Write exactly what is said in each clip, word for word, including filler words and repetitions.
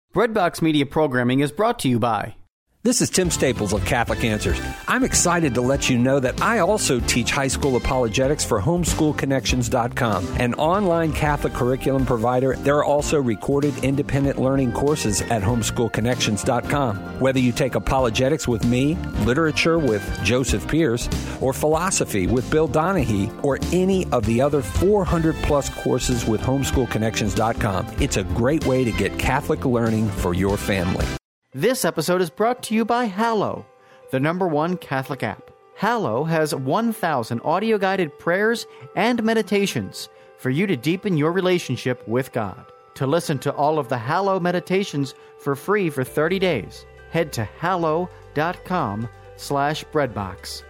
Breadbox Media programming is brought to you by... This is Tim Staples of Catholic Answers. I'm excited to let you know that I also teach high school apologetics for homeschool connections dot com, an online Catholic curriculum provider. There are also recorded independent learning courses at homeschool connections dot com. Whether you take apologetics with me, literature with Joseph Pierce, or philosophy with Bill Donahue, or any of the other four hundred plus courses with homeschool connections dot com, it's a great way to get Catholic learning for your family. This episode is brought to you by Hallow, the number one Catholic app. Hallow has one thousand audio-guided prayers and meditations for you to deepen your relationship with God. To listen to all of the Hallow meditations for free for thirty days, head to hallow.com slash breadbox.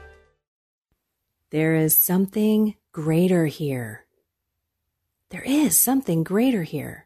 There is something greater here. There is something greater here.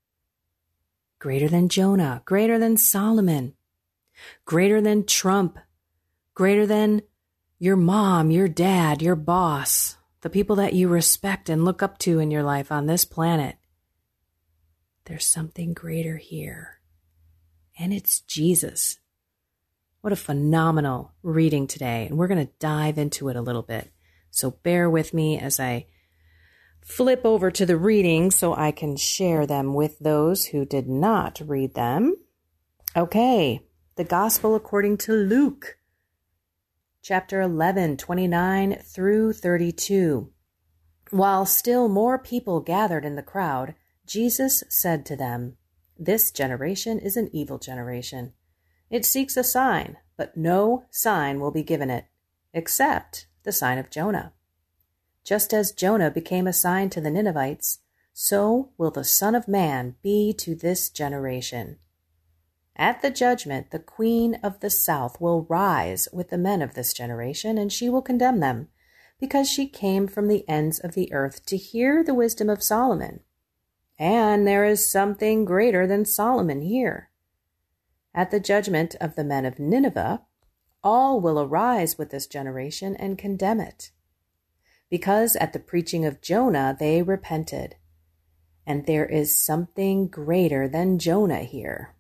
Greater than Jonah, greater than Solomon, greater than Trump, greater than your mom, your dad, your boss, the people that you respect and look up to in your life on this planet. There's something greater here, and it's Jesus. What a phenomenal reading today, and we're going to dive into it a little bit. So bear with me as I flip over to the reading so I can share them with those who did not read them. Okay, the Gospel according to Luke, chapter eleven, twenty-nine through thirty-two. While still more people gathered in the crowd, Jesus said to them, "This generation is an evil generation. It seeks a sign, but no sign will be given it, except the sign of Jonah. Just as Jonah became a sign to the Ninevites, so will the Son of Man be to this generation. At the judgment, the queen of the south will rise with the men of this generation, and she will condemn them, because she came from the ends of the earth to hear the wisdom of Solomon. And there is something greater than Solomon here. At the judgment of the men of Nineveh, all will arise with this generation and condemn it, because at the preaching of Jonah they repented. And there is something greater than Jonah here."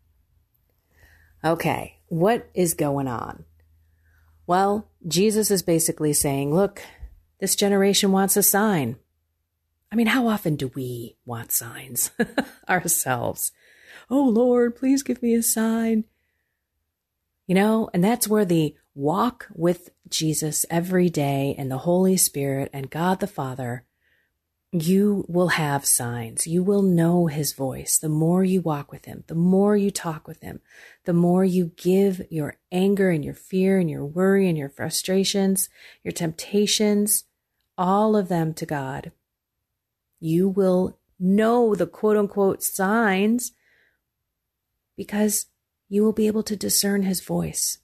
Okay, what is going on? Well, Jesus is basically saying, look, this generation wants a sign. I mean, how often do we want signs ourselves? Oh, Lord, please give me a sign. You know, and that's where the walk with Jesus every day and the Holy Spirit and God the Father, you will have signs. You will know his voice. The more you walk with him, the more you talk with him, the more you give your anger and your fear and your worry and your frustrations, your temptations, all of them to God. You will know the quote unquote signs because you will be able to discern his voice.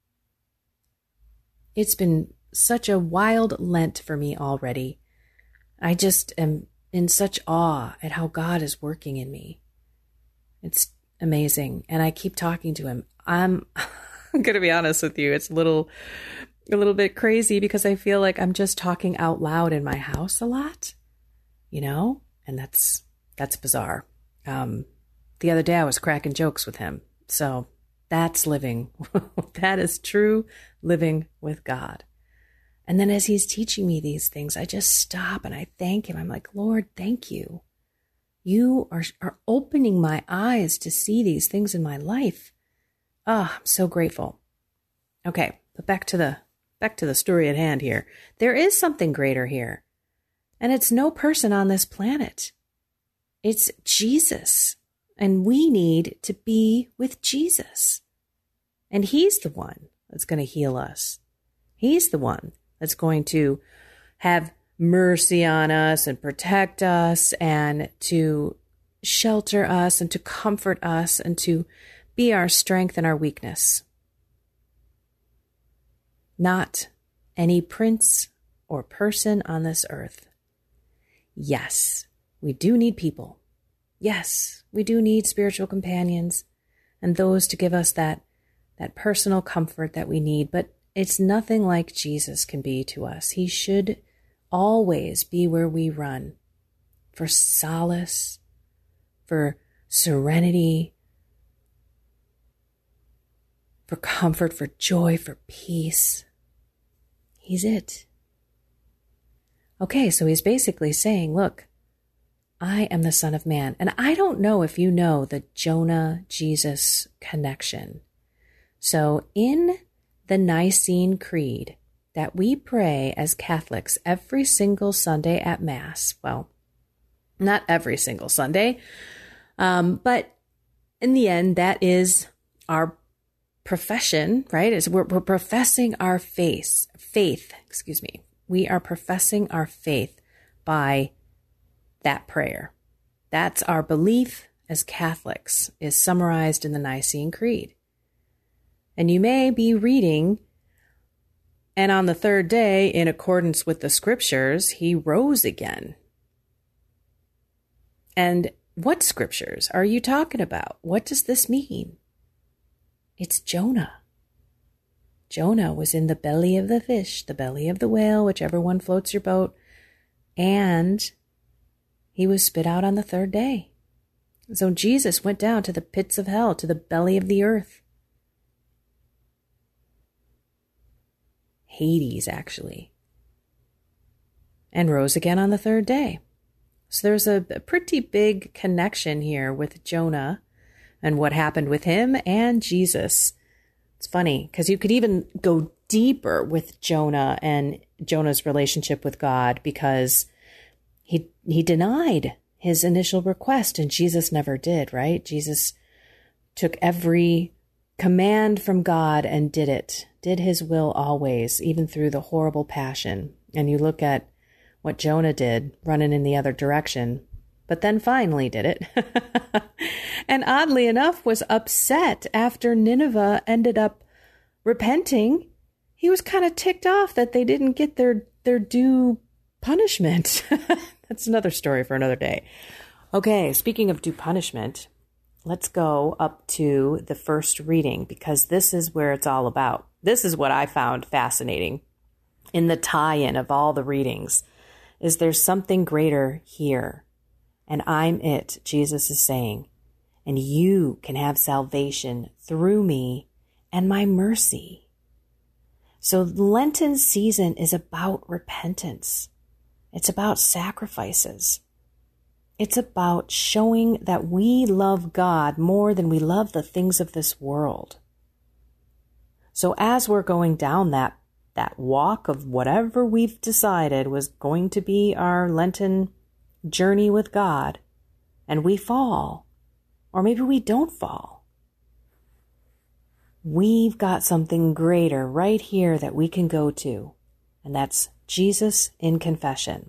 It's been such a wild Lent for me already. I just am in such awe at how God is working in me. It's amazing. And I keep talking to him. I'm, I'm going to be honest with you. It's a little, a little bit crazy because I feel like I'm just talking out loud in my house a lot, you know, and that's, that's bizarre. Um, the other day I was cracking jokes with him. So that's living. That is true living with God. And then as he's teaching me these things, I just stop and I thank him. I'm like, Lord, thank you. You are, are opening my eyes to see these things in my life. Oh, I'm so grateful. Okay, but back to the back to the story at hand here. There is something greater here. And it's no person on this planet. It's Jesus. And we need to be with Jesus. And he's the one that's going to heal us. He's the one that's going to have mercy on us and protect us and to shelter us and to comfort us and to be our strength and our weakness. Not any prince or person on this earth. Yes, we do need people. Yes, we do need spiritual companions and those to give us that, that personal comfort that we need, but it's nothing like Jesus can be to us. He should always be where we run for solace, for serenity, for comfort, for joy, for peace. He's it. Okay, so he's basically saying, look, I am the Son of Man. And I don't know if you know the Jonah-Jesus connection. So in the Nicene Creed that we pray as Catholics every single Sunday at Mass, well, not every single Sunday, um, but in the end, that is our profession, right? Is we're, we're professing our faith, faith, excuse me. We are professing our faith by that prayer. That's our belief as Catholics, is summarized in the Nicene Creed. And you may be reading, and on the third day, in accordance with the scriptures, he rose again. And what scriptures are you talking about? What does this mean? It's Jonah. Jonah was in the belly of the fish, the belly of the whale, whichever one floats your boat, and he was spit out on the third day. So Jesus went down to the pits of hell, to the belly of the earth. Hades, actually. And rose again on the third day. So there's a, a pretty big connection here with Jonah and what happened with him and Jesus. It's funny because you could even go deeper with Jonah and Jonah's relationship with God, because he he denied his initial request and Jesus never did, right? Jesus took every command from God and did it, did his will always, even through the horrible passion. And you look at what Jonah did, running in the other direction, but then finally did it. And oddly enough, was upset after Nineveh ended up repenting. He was kind of ticked off that they didn't get their, their due punishment. That's another story for another day. Okay, speaking of due punishment, let's go up to the first reading, because this is where it's all about. This is what I found fascinating in the tie-in of all the readings, is there's something greater here. And I'm it, Jesus is saying. And you can have salvation through me and my mercy. So Lenten season is about repentance. It's about sacrifices. It's about showing that we love God more than we love the things of this world. So as we're going down that, that walk of whatever we've decided was going to be our Lenten journey with God, and we fall, or maybe we don't fall, we've got something greater right here that we can go to, and that's Jesus in confession.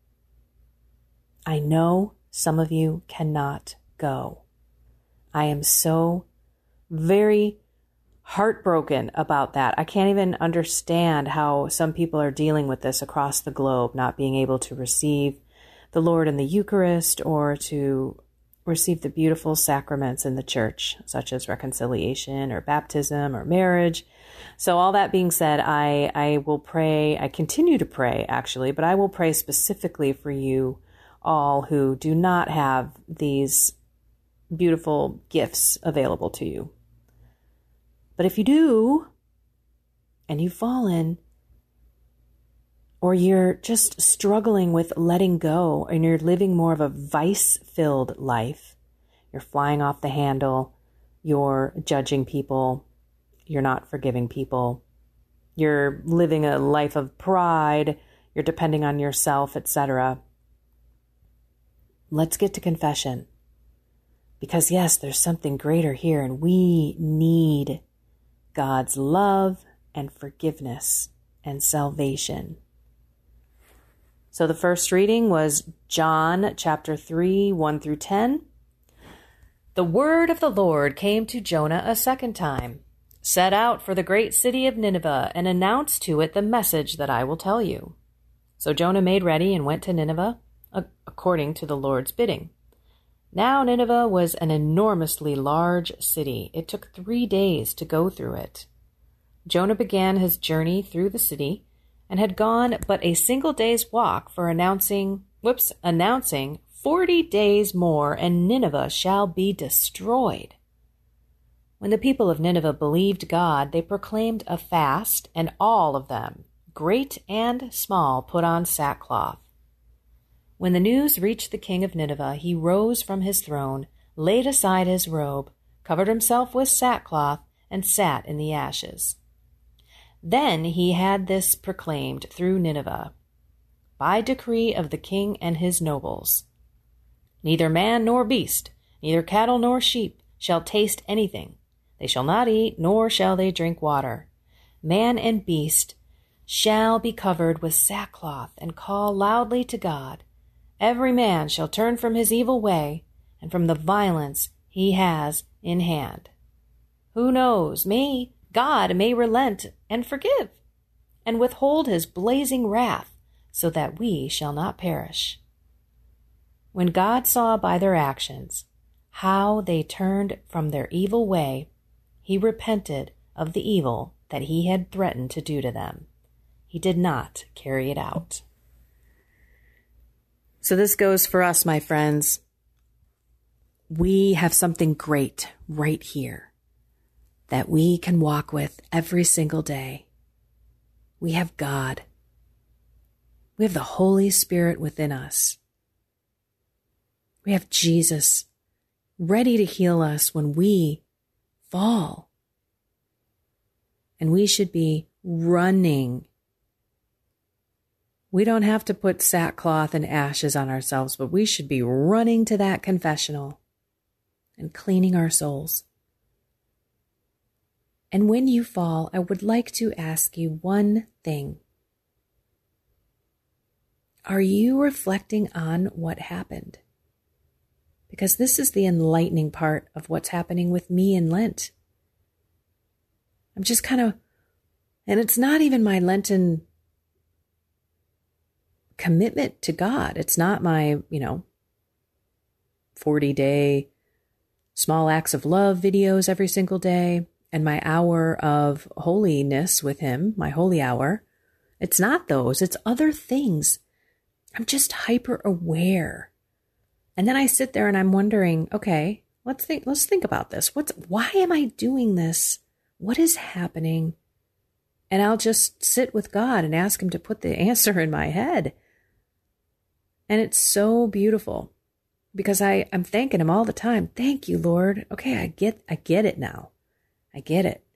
I know some of you cannot go. I am so very heartbroken about that. I can't even understand how some people are dealing with this across the globe, not being able to receive the Lord in the Eucharist or to receive the beautiful sacraments in the church, such as reconciliation or baptism or marriage. So all that being said, I, I will pray, I continue to pray actually, but I will pray specifically for you all who do not have these beautiful gifts available to you. But if you do, and you've fallen, or you're just struggling with letting go, and you're living more of a vice-filled life, you're flying off the handle, you're judging people, you're not forgiving people, you're living a life of pride, you're depending on yourself, et cetera. Let's get to confession. Because yes, there's something greater here, and we need God's love and forgiveness and salvation. So the first reading was John chapter three, one through ten. The word of the Lord came to Jonah a second time. Set out for the great city of Nineveh and announce to it the message that I will tell you. So Jonah made ready and went to Nineveh according to the Lord's bidding. Now Nineveh was an enormously large city. It took three days to go through it. Jonah began his journey through the city and had gone but a single day's walk for announcing, whoops, announcing forty days more and Nineveh shall be destroyed. When the people of Nineveh believed God, they proclaimed a fast, and all of them, great and small, put on sackcloth. When the news reached the king of Nineveh, he rose from his throne, laid aside his robe, covered himself with sackcloth, and sat in the ashes. Then he had this proclaimed through Nineveh, by decree of the king and his nobles: neither man nor beast, neither cattle nor sheep, shall taste anything. They shall not eat, nor shall they drink water. Man and beast shall be covered with sackcloth, and call loudly to God. Every man shall turn from his evil way, and from the violence he has in hand. Who knows, me, God may relent and forgive, and withhold his blazing wrath, so that we shall not perish. When God saw by their actions how they turned from their evil way, he repented of the evil that he had threatened to do to them. He did not carry it out. So this goes for us, my friends. We have something great right here that we can walk with every single day. We have God. We have the Holy Spirit within us. We have Jesus ready to heal us when we fall. And we should be running. We don't have to put sackcloth and ashes on ourselves, but we should be running to that confessional and cleaning our souls. And when you fall, I would like to ask you one thing. Are you reflecting on what happened? Because this is the enlightening part of what's happening with me in Lent. I'm just kind of, and it's not even my Lenten commitment to God. It's not my, you know, forty-day small acts of love videos every single day and my hour of holiness with him, my holy hour. It's not those. It's other things. I'm just hyper aware. And then I sit there and I'm wondering, okay, let's think, let's think about this. What's, why am I doing this? What is happening? And I'll just sit with God and ask him to put the answer in my head. And it's so beautiful because I, I'm thanking him all the time. Thank you, Lord. Okay, I get, I get it now. I get it.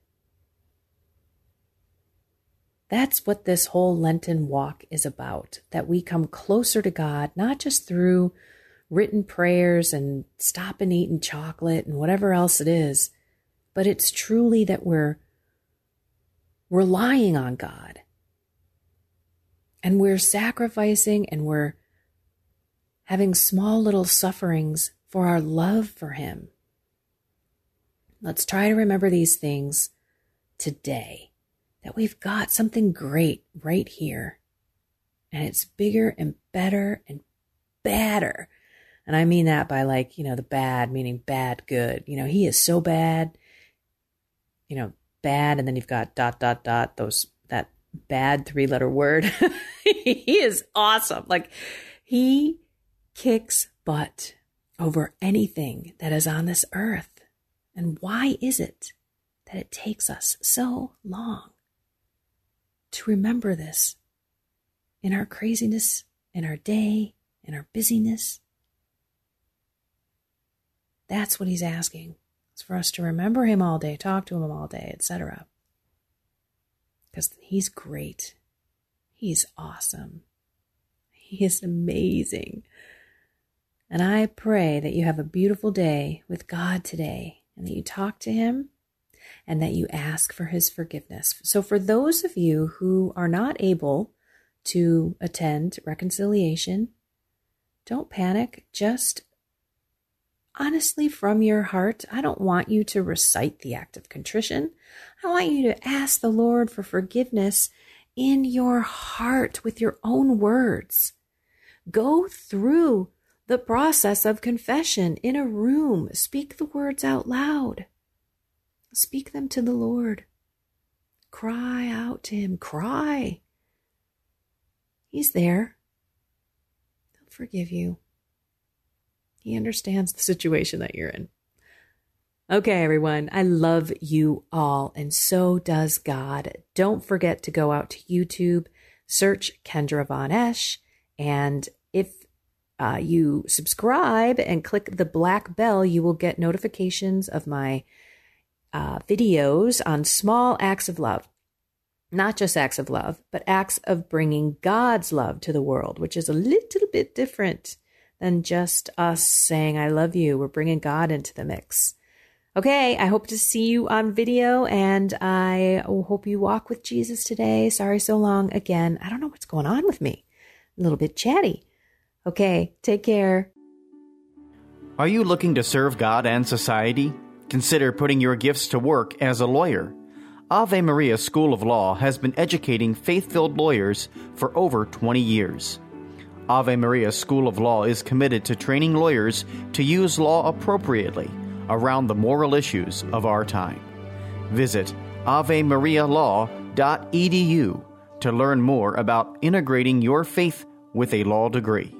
That's what this whole Lenten walk is about, that we come closer to God, not just through written prayers and stopping eating chocolate and whatever else it is, but it's truly that we're relying on God and we're sacrificing and we're having small little sufferings for our love for him. Let's try to remember these things today, that we've got something great right here. And it's bigger and better and badder. And I mean that by like, you know, the bad, meaning bad, good. You know, he is so bad, you know, bad. And then you've got dot, dot, dot, those, that bad three letter word. He is awesome. Like he kicks butt over anything that is on this earth. And why is it that it takes us so long to remember this in our craziness, in our day, in our busyness? That's what he's asking. It's for us to remember him all day, talk to him all day, et cetera. Because he's great. He's awesome. He is amazing. And I pray that you have a beautiful day with God today and that you talk to him and that you ask for his forgiveness. So for those of you who are not able to attend reconciliation, don't panic. Just honestly, from your heart, I don't want you to recite the act of contrition. I want you to ask the Lord for forgiveness in your heart with your own words. Go through the process of confession in a room. Speak the words out loud. Speak them to the Lord. Cry out to him. Cry. He's there. He'll forgive you. He understands the situation that you're in. Okay, everyone, I love you all, and so does God. Don't forget to go out to YouTube, search Kendra Von Esch, and if uh, you subscribe and click the black bell, you will get notifications of my uh, videos on small acts of love. Not just acts of love, but acts of bringing God's love to the world, which is a little bit different than just us saying, I love you. We're bringing God into the mix. Okay, I hope to see you on video, and I hope you walk with Jesus today. Sorry so long again. I don't know what's going on with me. A little bit chatty. Okay, take care. Are you looking to serve God and society? Consider putting your gifts to work as a lawyer. Ave Maria School of Law has been educating faith-filled lawyers for over twenty years. Ave Maria School of Law is committed to training lawyers to use law appropriately around the moral issues of our time. Visit ave maria law dot e d u to learn more about integrating your faith with a law degree.